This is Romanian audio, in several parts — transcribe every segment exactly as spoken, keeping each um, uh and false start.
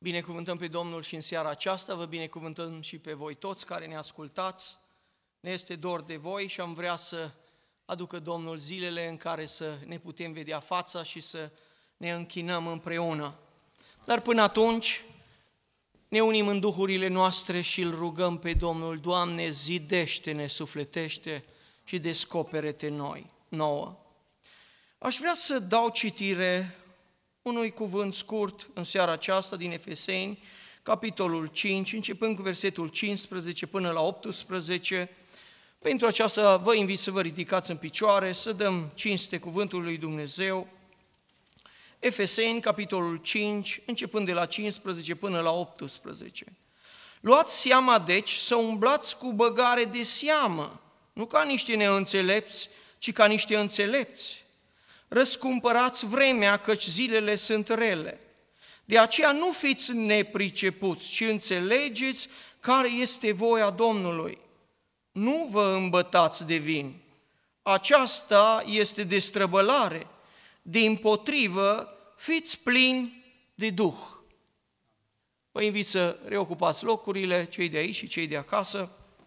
Binecuvântăm pe Domnul și în seara aceasta, vă binecuvântăm și pe voi toți care ne ascultați. Ne este dor de voi și am vrea să aducă Domnul zilele în care să ne putem vedea fața și să ne închinăm împreună. Dar până atunci ne unim în duhurile noastre și îl rugăm pe Domnul: Doamne, zidește-ne, sufletește și descopere-te noi, nouă. Aș vrea să dau citire unui cuvânt scurt în seara aceasta din Efeseni, capitolul cinci, începând cu versetul cincisprezece până la optsprezece. Pentru aceasta vă invit să vă ridicați în picioare, să dăm cinste cuvântului lui Dumnezeu. Efeseni, capitolul cinci, începând de la cincisprezece până la optsprezece. Luați seama, deci, să umblați cu băgare de seamă, nu ca niște neînțelepți, ci ca niște înțelepți. Răscumpărați vremea, căci zilele sunt rele. De aceea nu fiți nepricepuți, ci înțelegeți care este voia Domnului. Nu vă îmbătați de vin. Aceasta este destrăbălare. Dimpotrivă, fiți plini de Duh. Vă invit să reocupați locurile, cei de aici și cei de acasă.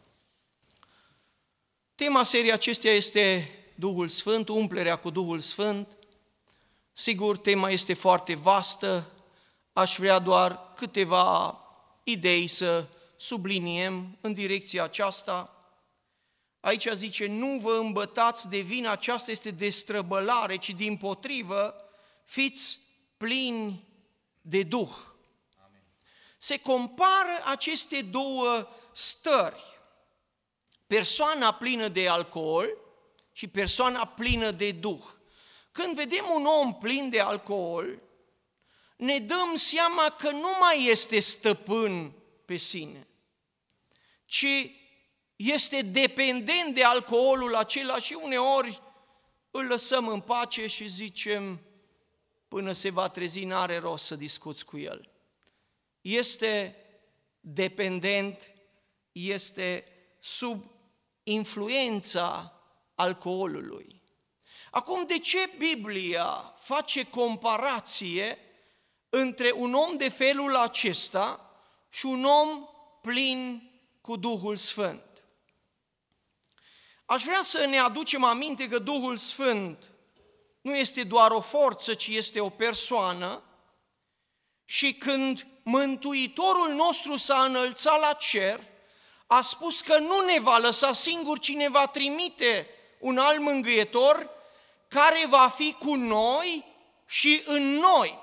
Tema seriei acesteia este Duhul Sfânt, umplerea cu Duhul Sfânt. Sigur, tema este foarte vastă, aș vrea doar câteva idei să subliniem în direcția aceasta. Aici zice: nu vă îmbătați de vin, aceasta este destrăbălare, ci dimpotrivă, fiți plini de Duh. Amin. Se compară aceste două stări, persoana plină de alcool și persoana plină de Duh. Când vedem un om plin de alcool, ne dăm seama că nu mai este stăpân pe sine, ci este dependent de alcoolul acela și uneori îl lăsăm în pace și zicem: până se va trezi, n-are rost să discuți cu el. Este dependent, este sub influența alcoolului. Acum, de ce Biblia face comparație între un om de felul acesta și un om plin cu Duhul Sfânt? Aș vrea să ne aducem aminte că Duhul Sfânt nu este doar o forță, ci este o persoană, și când Mântuitorul nostru s-a înălțat la cer, a spus că nu ne va lăsa singuri, ci ne va trimite un alt mângâietor care va fi cu noi și în noi.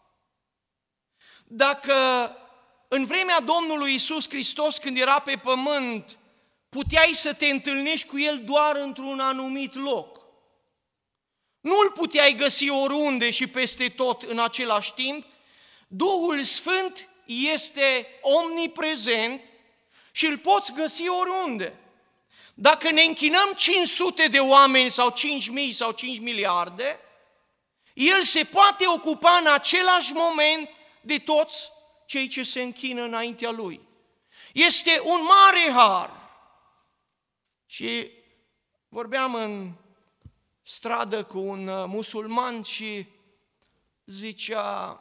Dacă în vremea Domnului Iisus Hristos, când era pe pământ, puteai să te întâlnești cu El doar într-un anumit loc, nu îl puteai găsi oriunde și peste tot în același timp, Duhul Sfânt este omniprezent și îl poți găsi oriunde. Dacă ne închinăm cinci sute de oameni sau cinci mii sau cinci miliarde, El se poate ocupa în același moment de toți cei ce se închină înaintea Lui. Este un mare har. Și vorbeam în stradă cu un musulman și zicea: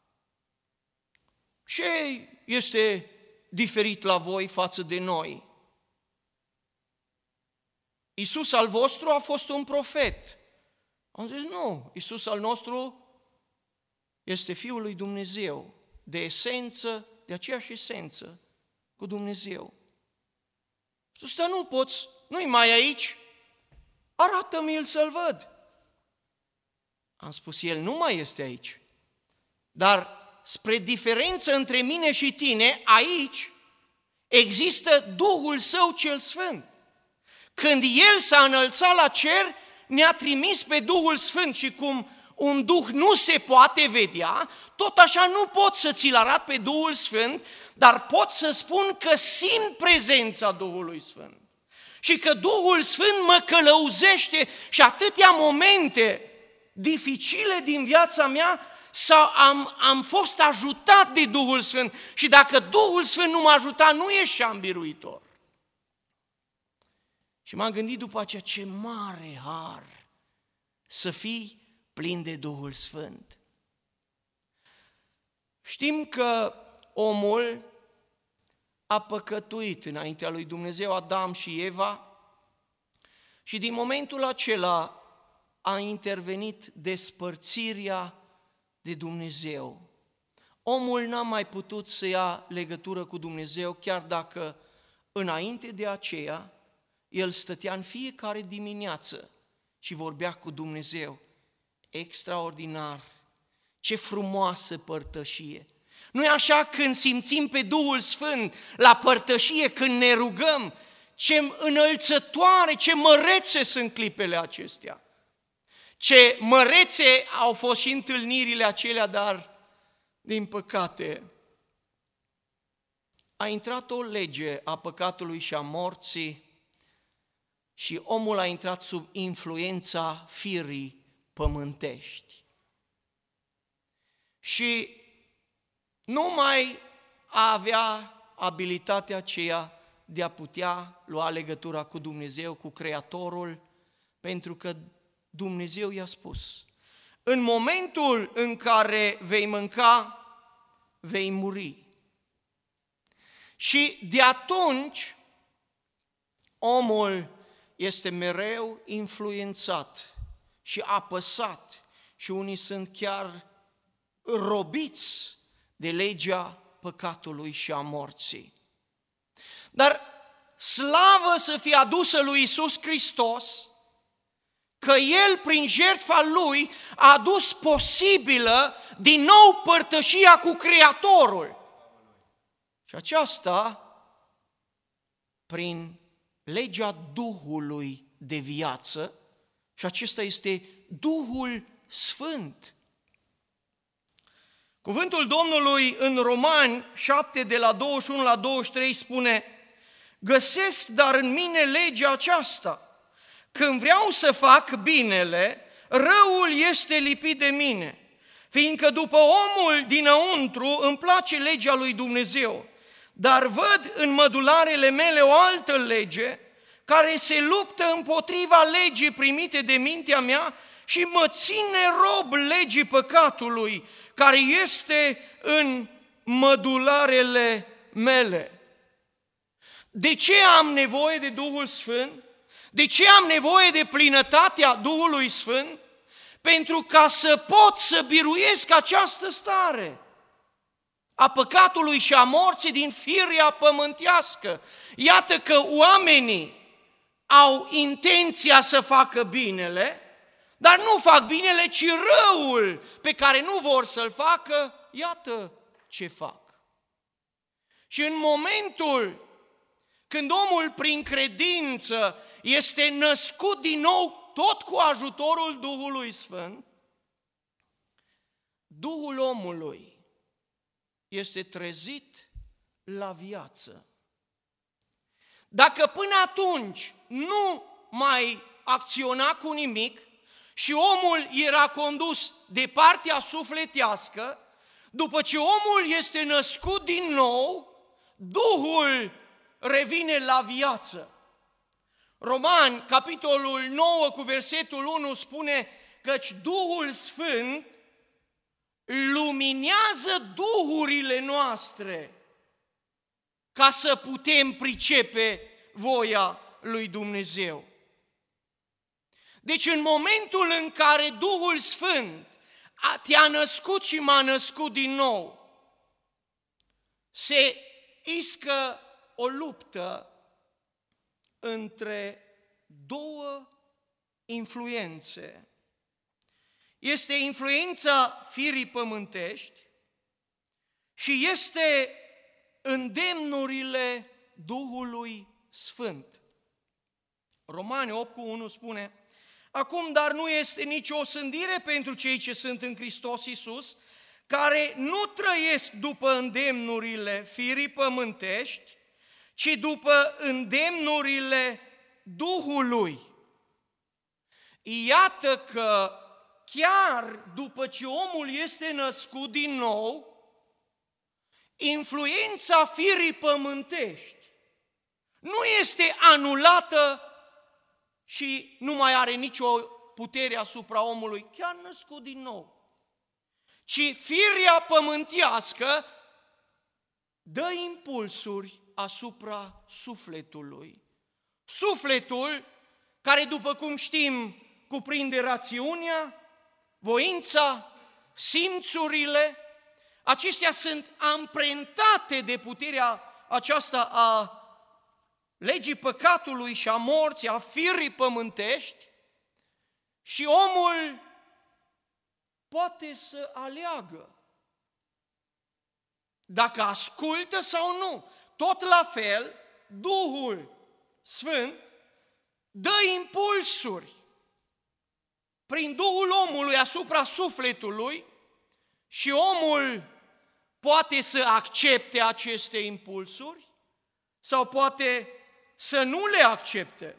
ce este diferit la voi față de noi? Iisus al vostru a fost un profet. Am zis: nu, Iisus al nostru este Fiul lui Dumnezeu, de esență, de aceeași esență cu Dumnezeu. Spus: dar nu poți, nu-i mai aici, arată-mi-l să-l văd. Am spus: el nu mai este aici, dar spre diferență între mine și tine, aici există Duhul Său cel Sfânt. Când El s-a înălțat la cer, ne-a trimis pe Duhul Sfânt și cum un Duh nu se poate vedea, tot așa nu pot să ți-l arat pe Duhul Sfânt, dar pot să spun că simt prezența Duhului Sfânt și că Duhul Sfânt mă călăuzește și atâtea momente dificile din viața mea sau am, am fost ajutat de Duhul Sfânt și dacă Duhul Sfânt nu m-a ajutat, nu ieșeam biruitor. Și m-am gândit după aceea: ce mare har să fii plin de Duhul Sfânt. Știm că omul a păcătuit înaintea lui Dumnezeu, Adam și Eva, și din momentul acela a intervenit despărțirea de Dumnezeu. Omul n-a mai putut să ia legătură cu Dumnezeu, chiar dacă înainte de aceea el stătea în fiecare dimineață și vorbea cu Dumnezeu. Extraordinar! Ce frumoasă părtășie! Nu-i așa când simțim pe Duhul Sfânt la părtășie, când ne rugăm? Ce înălțătoare, ce mărețe sunt clipele acestea! Ce mărețe au fost și întâlnirile acelea, dar, din păcate, a intrat o lege a păcatului și a morții și omul a intrat sub influența firii pământești. Și nu mai avea abilitatea aceea de a putea lua legătura cu Dumnezeu, cu Creatorul, pentru că Dumnezeu i-a spus: în momentul în care vei mânca, vei muri. Și de atunci omul este mereu influențat și apăsat și unii sunt chiar robiți de legea păcatului și a morții. Dar slavă să fie adusă lui Iisus Hristos, că El, prin jertfa Lui, a adus posibilă din nou părtășia cu Creatorul. Și aceasta prin legea Duhului de viață, și acesta este Duhul Sfânt. Cuvântul Domnului în Romani șapte, de la douăzeci și unu la douăzeci și trei spune: găsesc dar în mine legea aceasta, când vreau să fac binele, răul este lipit de mine, fiindcă după omul dinăuntru îmi place legea lui Dumnezeu, dar văd în mădularele mele o altă lege, care se luptă împotriva legii primite de mintea mea și mă ține rob legii păcatului, care este în mădularele mele. De ce am nevoie de Duhul Sfânt? De ce am nevoie de plinătatea Duhului Sfânt? Pentru ca să pot să biruiesc această stare a păcatului și a morții din firea pământească. Iată că oamenii au intenția să facă binele, dar nu fac binele, ci răul pe care nu vor să-l facă, iată ce fac. Și în momentul când omul prin credință este născut din nou tot cu ajutorul Duhului Sfânt, Duhul omului este trezit la viață. Dacă până atunci nu mai acționa cu nimic și omul era condus de partea sufletească, după ce omul este născut din nou, Duhul revine la viață. Romani, capitolul nouă, cu versetul unu, spune: căci Duhul Sfânt luminează duhurile noastre ca să putem pricepe voia lui Dumnezeu. Deci în momentul în care Duhul Sfânt te-a născut și m-a născut din nou, se iscă o luptă între două influențe. Este influența firii pământești și este îndemnurile Duhului Sfânt. Romani opt cu unu spune: acum dar nu este nicio osândire pentru cei ce sunt în Hristos Iisus, care nu trăiesc după îndemnurile firii pământești, ci după îndemnurile Duhului. Iată că chiar după ce omul este născut din nou, influența firii pământești nu este anulată și nu mai are nicio putere asupra omului, chiar născut din nou, ci firea pământească dă impulsuri asupra sufletului. Sufletul, care după cum știm cuprinde rațiunea, voința, simțurile, acestea sunt amprentate de puterea aceasta a legii păcatului și a morții, a firii pământești, și omul poate să aleagă dacă ascultă sau nu. Tot la fel, Duhul Sfânt dă impulsuri prin Duhul omului asupra sufletului și omul poate să accepte aceste impulsuri sau poate să nu le accepte.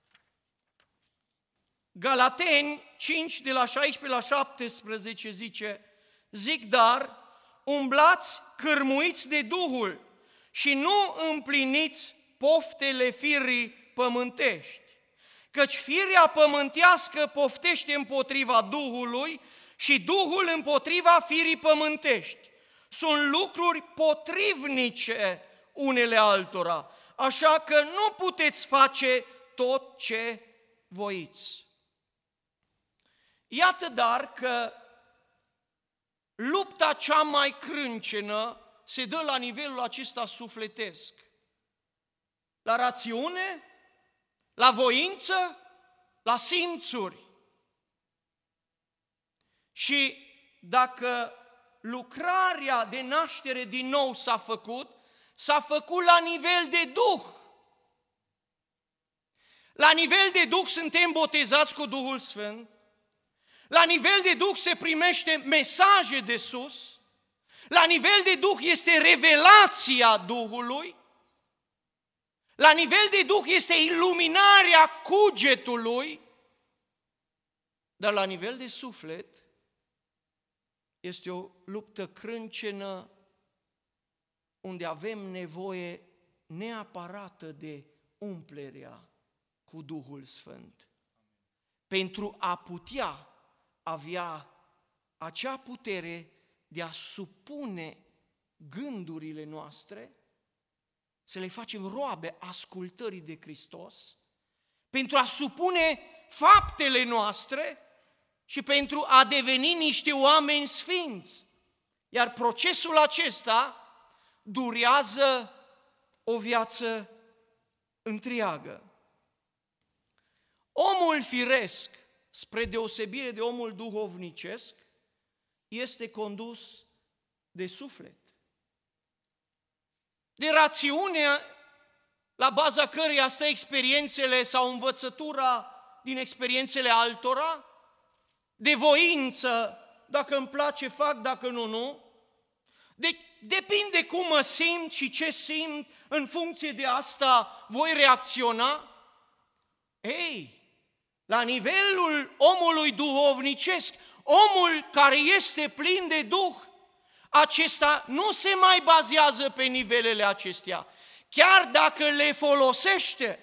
Galateni cinci, de la șaisprezece la șaptesprezece zice: zic dar, umblați cârmuiți de Duhul și nu împliniți poftele firii pământești, căci firea pământească poftește împotriva Duhului și Duhul împotriva firii pământești. Sunt lucruri potrivnice unele altora, așa că nu puteți face tot ce voiți. Iată dar că lupta cea mai crâncenă se dă la nivelul acesta sufletesc. La rațiune, la voință, la simțuri. Și dacă lucrarea de naștere din nou s-a făcut, s-a făcut la nivel de Duh. La nivel de Duh suntem botezați cu Duhul Sfânt. La nivel de Duh se primește mesaje de sus. La nivel de Duh este revelația Duhului. La nivel de Duh este iluminarea cugetului. Dar la nivel de suflet este o luptă crâncenă unde avem nevoie neapărată de umplerea cu Duhul Sfânt. Pentru a putea avea acea putere de a supune gândurile noastre, să le facem roabe ascultării de Hristos, pentru a supune faptele noastre și pentru a deveni niște oameni sfinți. Iar procesul acesta durează o viață întreagă. Omul firesc, spre deosebire de omul duhovnicesc, este condus de suflet, de rațiune, la baza căreia stă experiențele sau învățătura din experiențele altora, de voință, dacă îmi place fac, dacă nu, nu. Deci depinde cum mă simt și ce simt, în funcție de asta voi reacționa. Ei, la nivelul omului duhovnicesc, omul care este plin de Duh, acesta nu se mai bazează pe nivelele acestea, chiar dacă le folosește.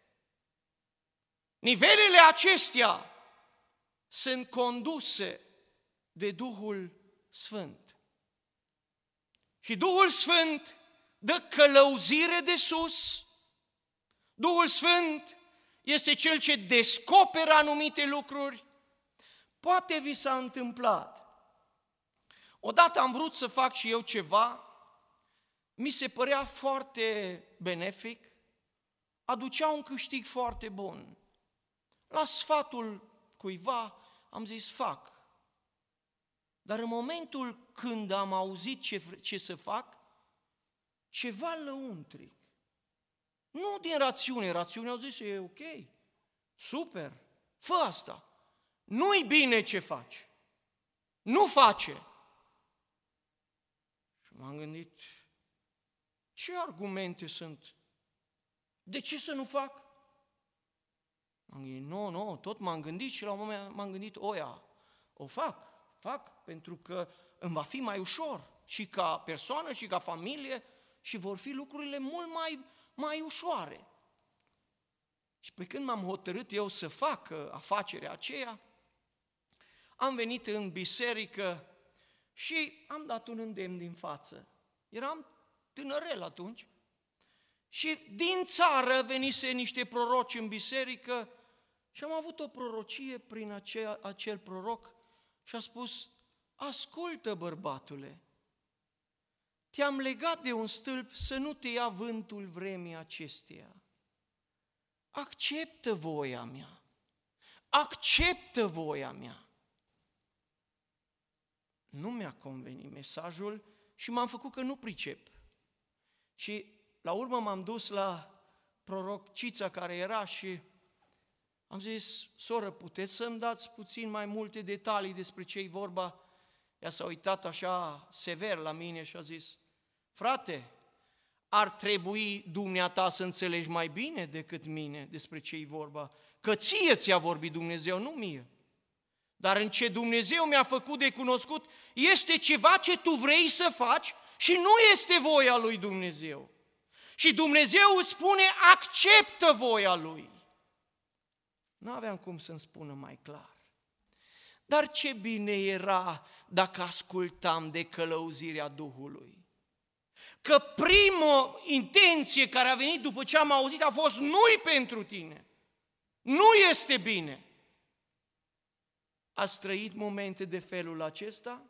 Nivelele acestea sunt conduse de Duhul Sfânt. Și Duhul Sfânt dă călăuzire de sus. Duhul Sfânt este Cel ce descoperă anumite lucruri. Poate vi s-a întâmplat. Odată am vrut să fac și eu ceva, mi se părea foarte benefic, aducea un câștig foarte bun. La sfatul cuiva am zis fac. Dar în momentul când am auzit ce, ce să fac, ceva lăuntric. Nu din rațiune, rațiunea au zis, e ok, super, fă asta. Nu-i bine ce faci, nu face. Și m-am gândit, ce argumente sunt? De ce să nu fac? M-am gândit, nu, nu, tot m-am gândit și la un moment m-am gândit, oia, o fac, fac, pentru că îmi va fi mai ușor și ca persoană și ca familie și vor fi lucrurile mult mai, mai ușoare. Și pe când m-am hotărât eu să fac afacerea aceea, am venit în biserică Și am dat un îndemn din față. Eram tânărel atunci. Și din țară venise niște proroci în biserică și am avut o prorocie prin acea, acel proroc și a spus: ascultă, bărbatule, te-am legat de un stâlp să nu te ia vântul vremii acesteia. Acceptă voia mea, acceptă voia mea. Nu mi-a convenit mesajul și m-am făcut că nu pricep. Și la urmă m-am dus la prorocița care era și am zis: soră, puteți să-mi dați puțin mai multe detalii despre ce-i vorba? Ea s-a uitat așa sever la mine și a zis: frate, ar trebui dumneata să înțelegi mai bine decât mine despre ce-i vorba, că ție ți-a vorbit Dumnezeu, nu mie. Dar în ce Dumnezeu mi-a făcut de cunoscut este ceva ce tu vrei să faci și nu este voia lui Dumnezeu. Și Dumnezeu îți spune: acceptă voia Lui. N-aveam cum să-mi spună mai clar. Dar ce bine era dacă ascultam de călăuzirea Duhului. Că prima intenție care a venit după ce am auzit a fost: nu-i pentru tine, nu este bine. Ați trăit momente de felul acesta?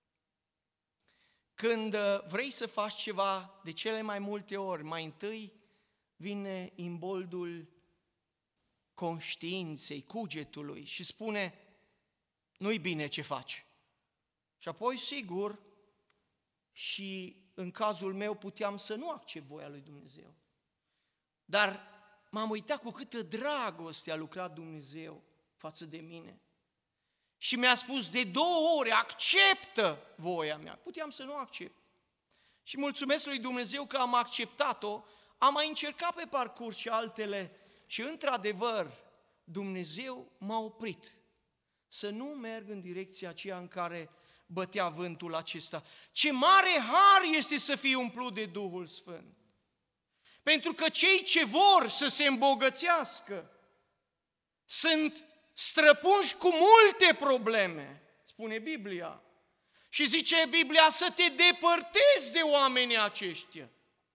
Când vrei să faci ceva, de cele mai multe ori, mai întâi vine imboldul conștiinței, cugetului și spune: nu-i bine ce faci. Și apoi, sigur, și în cazul meu puteam să nu accept voia lui Dumnezeu. Dar m-am uitat cu câtă dragoste a lucrat Dumnezeu față de mine. Și mi-a spus de două ori: acceptă voia mea. Puteam să nu accept. Și mulțumesc lui Dumnezeu că am acceptat-o, am mai încercat pe parcurs și altele și într-adevăr Dumnezeu m-a oprit să nu merg în direcția aceea în care bătea vântul acesta. Ce mare har este să fii umplut de Duhul Sfânt! Pentru că cei ce vor să se îmbogățească sunt străpunși cu multe probleme, spune Biblia. Și zice Biblia să te depărtezi de oamenii aceștia.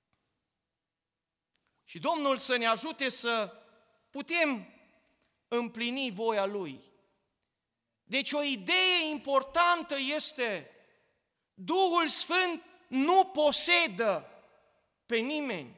Și Domnul să ne ajute să putem împlini voia Lui. Deci o idee importantă este: Duhul Sfânt nu posedă pe nimeni.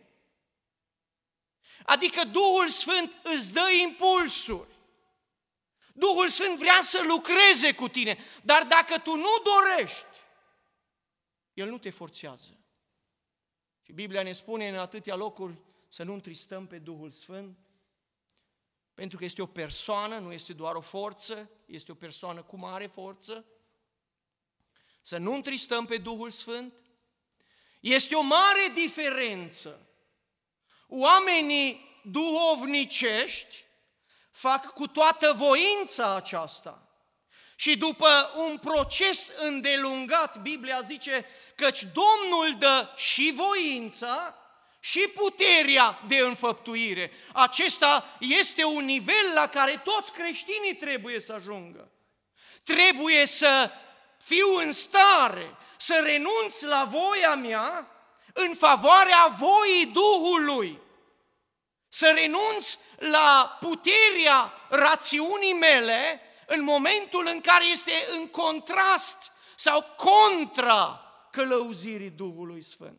Adică Duhul Sfânt îți dă impulsuri. Duhul Sfânt vrea să lucreze cu tine, dar dacă tu nu dorești, El nu te forțează. Și Biblia ne spune în atâtea locuri să nu întristăm pe Duhul Sfânt, pentru că este o persoană, nu este doar o forță, este o persoană cu mare forță. Să nu întristăm pe Duhul Sfânt. Este o mare diferență. Oamenii duhovnicești fac cu toată voința aceasta. Și după un proces îndelungat, Biblia zice căci Domnul dă și voința și puterea de înfăptuire. Acesta este un nivel la care toți creștinii trebuie să ajungă. Trebuie să fiu în stare să renunț la voia mea în favoarea voii Duhului. Să renunț la puterea rațiunii mele în momentul în care este în contrast sau contra călăuzirii Duhului Sfânt.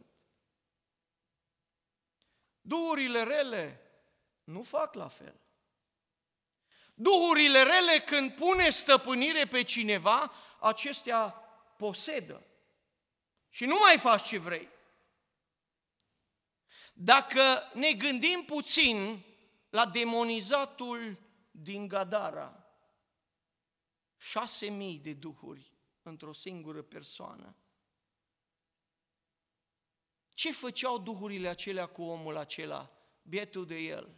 Duhurile rele nu fac la fel. Duhurile rele, când pune stăpânire pe cineva, acestea posedă. Și nu mai faci ce vrei. Dacă ne gândim puțin la demonizatul din Gadara, șase mii de duhuri într-o singură persoană. Ce făceau duhurile acelea cu omul acela, bietul de el?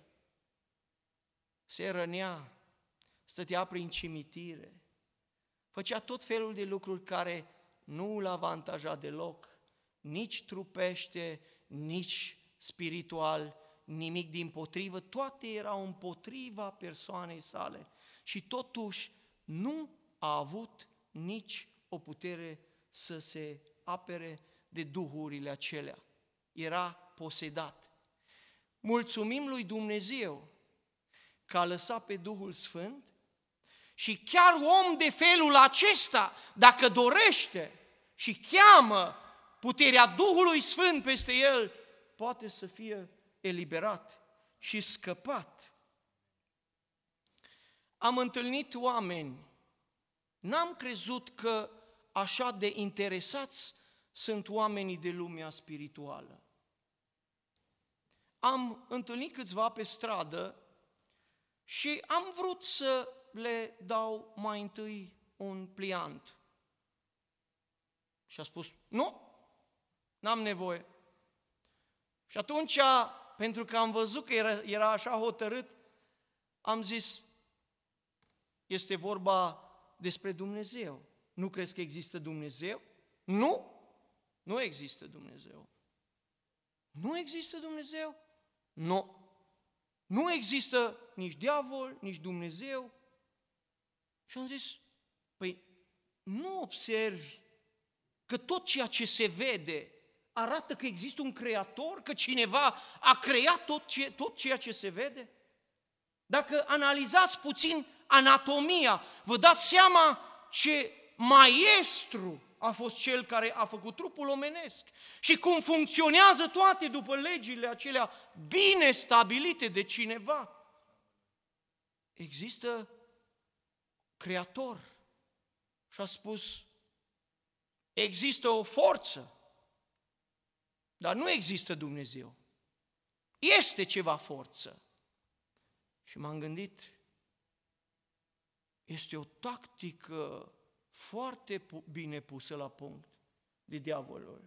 Se rănea, stătea prin cimitire, făcea tot felul de lucruri care nu îl avantaja deloc, nici trupește, nici spiritual, nimic dimpotrivă, toate erau împotriva persoanei sale și totuși nu a avut nici o putere să se apere de duhurile acelea. Era posedat. Mulțumim lui Dumnezeu că a lăsat pe Duhul Sfânt și chiar om de felul acesta, dacă dorește și cheamă puterea Duhului Sfânt peste el, poate să fie eliberat și scăpat. Am întâlnit oameni, n-am crezut că așa de interesați sunt oamenii de lumea spirituală. Am întâlnit câțiva pe stradă și am vrut să le dau mai întâi un pliant. Și a spus, nu, n-am nevoie. Și atunci, pentru că am văzut că era, era așa hotărât, am zis, este vorba despre Dumnezeu. Nu crezi că există Dumnezeu? Nu, nu există Dumnezeu. Nu există Dumnezeu? Nu. Nu există nici diavol, nici Dumnezeu. Și am zis, păi nu observi că tot ceea ce se vede arată că există un creator, că cineva a creat tot, ce, tot ceea ce se vede? Dacă analizați puțin anatomia, vă dați seama ce maestru a fost cel care a făcut trupul omenesc și cum funcționează toate după legile acelea bine stabilite de cineva. Există creator și a spus, există o forță, dar nu există Dumnezeu. Este ceva forță. Și m-am gândit, este o tactică foarte bine pusă la punct de diavolul.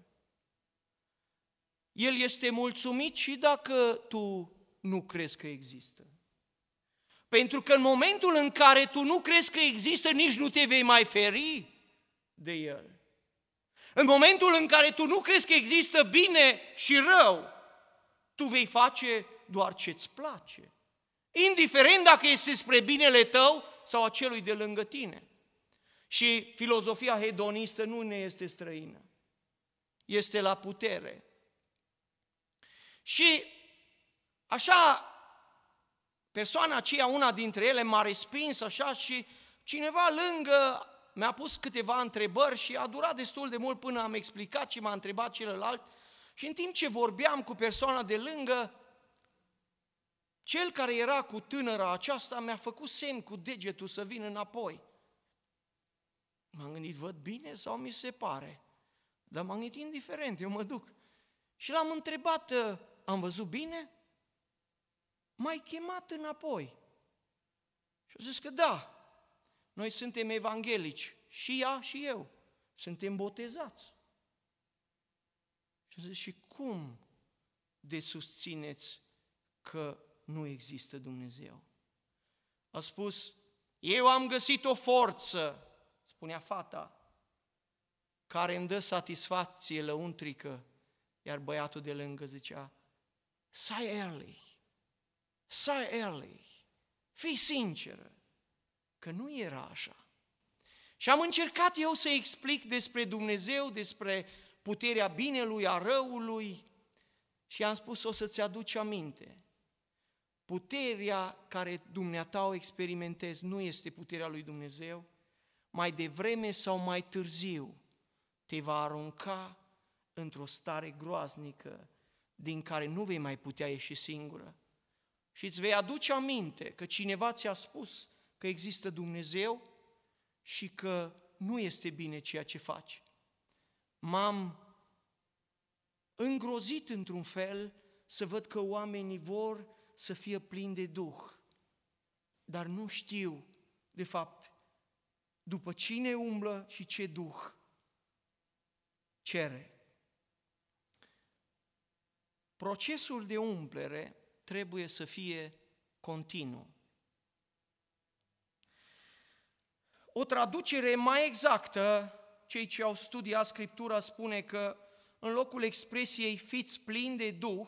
El este mulțumit și dacă tu nu crezi că există. Pentru că în momentul în care tu nu crezi că există, nici nu te vei mai feri de el. În momentul în care tu nu crezi că există bine și rău, tu vei face doar ce-ți place. Indiferent dacă este spre binele tău sau a celui de lângă tine. Și filozofia hedonistă nu ne este străină. Este la putere. Și așa, persoana aceea, una dintre ele, m-a respins așa și cineva lângă mi-a pus câteva întrebări și a durat destul de mult până am explicat și m-a întrebat celălalt. Și în timp ce vorbeam cu persoana de lângă, cel care era cu tânăra aceasta mi-a făcut semn cu degetul să vină înapoi. M-am gândit, văd bine sau mi se pare? Dar m-am gândit, indiferent, eu mă duc. Și l-am întrebat, am văzut bine? M-ai chemat înapoi. Și a zis că da, noi suntem evanghelici, și ea și eu, suntem botezați. Și a zis, și cum de susțineți că nu există Dumnezeu? A spus, eu am găsit o forță, spunea fata, care îmi dă satisfacție lăuntrică, iar băiatul de lângă zicea, Cy Early, Cy Early, fii sinceră, că nu era așa. Și am încercat eu să explic despre Dumnezeu, despre puterea binelui, a răului și am spus, o să-ți aduci aminte. Puterea care dumneata o experimentezi nu este puterea lui Dumnezeu, mai devreme sau mai târziu te va arunca într-o stare groaznică din care nu vei mai putea ieși singură. Și îți vei aduce aminte că cineva ți-a spus că există Dumnezeu și că nu este bine ceea ce faci. M-am îngrozit într-un fel să văd că oamenii vor să fie plini de Duh, dar nu știu, de fapt, după cine umblă și ce Duh cere. Procesul de umplere trebuie să fie continuu. O traducere mai exactă, cei ce au studiat Scriptura spune că în locul expresiei fiți plini de Duh,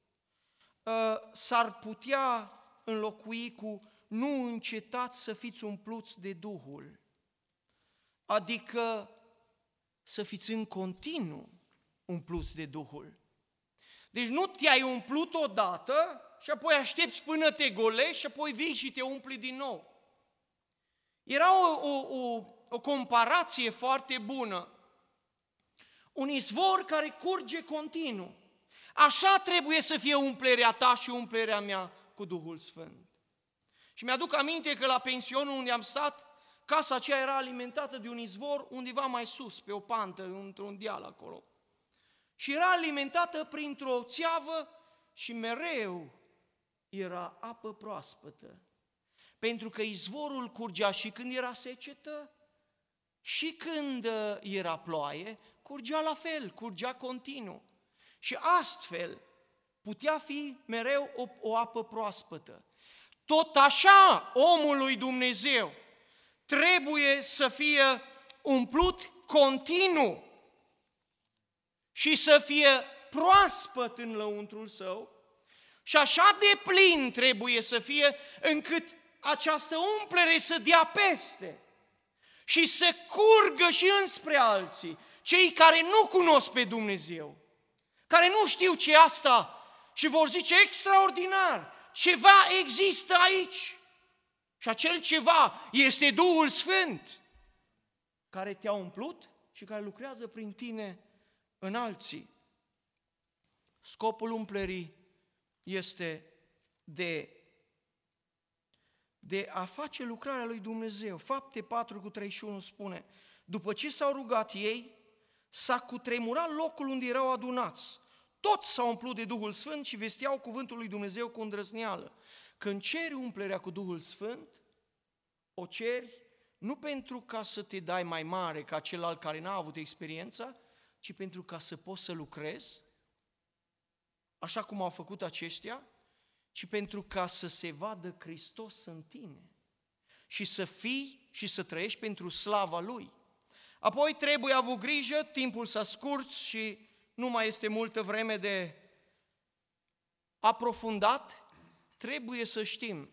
s-ar putea înlocui cu nu încetați să fiți umpluți de Duhul. Adică să fiți în continuu umpluți de Duhul. Deci nu te-ai umplut odată și apoi aștepți până te golești și apoi vii și te umpli din nou. Era o, o, o, o comparație foarte bună. Un izvor care curge continuu. Așa trebuie să fie umplerea ta și umplerea mea cu Duhul Sfânt. Și mi-aduc aminte că la pensionul unde am stat, casa aceea era alimentată de un izvor undeva mai sus, pe o pantă, într-un deal acolo. Și era alimentată printr-o țeavă și mereu era apă proaspătă. Pentru că izvorul curgea și când era secetă și când era ploaie, curgea la fel, curgea continuu. Și astfel putea fi mereu o, o apă proaspătă. Tot așa omul lui Dumnezeu trebuie să fie umplut continuu și să fie proaspăt în lăuntrul său și așa de plin trebuie să fie încât această umplere să dea peste și să curgă și înspre alții, cei care nu cunosc pe Dumnezeu, care nu știu ce asta și vor zice extraordinar, ceva există aici. Și acel ceva este Duhul Sfânt care te-a umplut și care lucrează prin tine în alții. Scopul umplerii este de, de a face lucrarea lui Dumnezeu. Fapte patru cu treizeci și unu spune, după ce s-au rugat ei, s-a cutremurat locul unde erau adunați. Toți s-au umplut de Duhul Sfânt și vesteau cuvântul lui Dumnezeu cu îndrăzneală. Când ceri umplerea cu Duhul Sfânt, o ceri nu pentru ca să te dai mai mare ca celălalt care n-a avut experiența, ci pentru ca să poți să lucrezi, așa cum au făcut aceștia, ci pentru ca să se vadă Hristos în tine și să fii și să trăiești pentru slava Lui. Apoi trebuie avut grijă, timpul s-a scurs și nu mai este multă vreme de aprofundat, trebuie să știm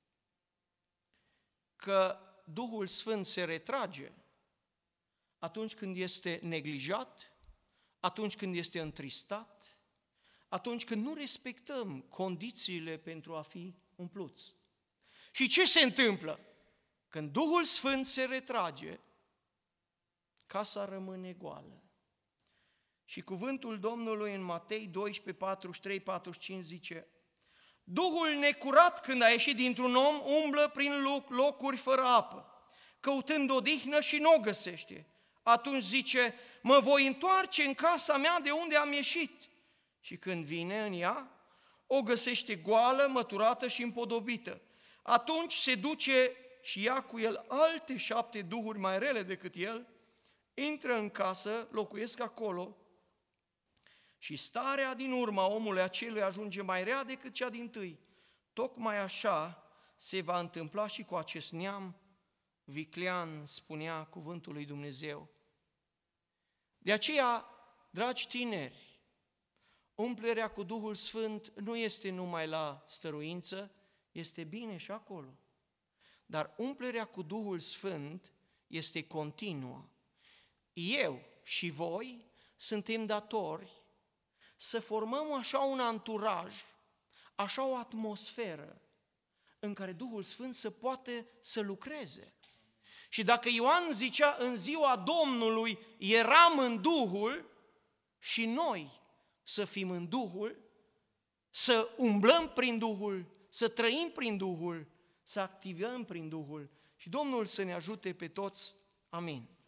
că Duhul Sfânt se retrage atunci când este neglijat, atunci când este întristat, atunci când nu respectăm condițiile pentru a fi umpluți. Și ce se întâmplă? Când Duhul Sfânt se retrage, casa rămâne goală. Și cuvântul Domnului în Matei doisprezece, patruzeci și trei, patruzeci și cinci zice, Duhul necurat când a ieșit dintr-un om umblă prin locuri fără apă, căutând odihnă și nu o găsește. Atunci zice, mă voi întoarce în casa mea de unde am ieșit. Și când vine în ea, o găsește goală, măturată și împodobită. Atunci se duce și ia cu el alte șapte duhuri mai rele decât el, intră în casă, locuiesc acolo și starea din urma omului acelui ajunge mai rea decât cea dintâi. Tocmai așa se va întâmpla și cu acest neam viclean, spunea cuvântul lui Dumnezeu. De aceea, dragi tineri, umplerea cu Duhul Sfânt nu este numai la stăruință, este bine și acolo. Dar umplerea cu Duhul Sfânt este continuă. Eu și voi suntem datori să formăm așa un anturaj, așa o atmosferă în care Duhul Sfânt să poate să lucreze. Și dacă Ioan zicea în ziua Domnului eram în Duhul, și noi să fim în Duhul, să umblăm prin Duhul, să trăim prin Duhul, să activăm prin Duhul și Domnul să ne ajute pe toți. Amin.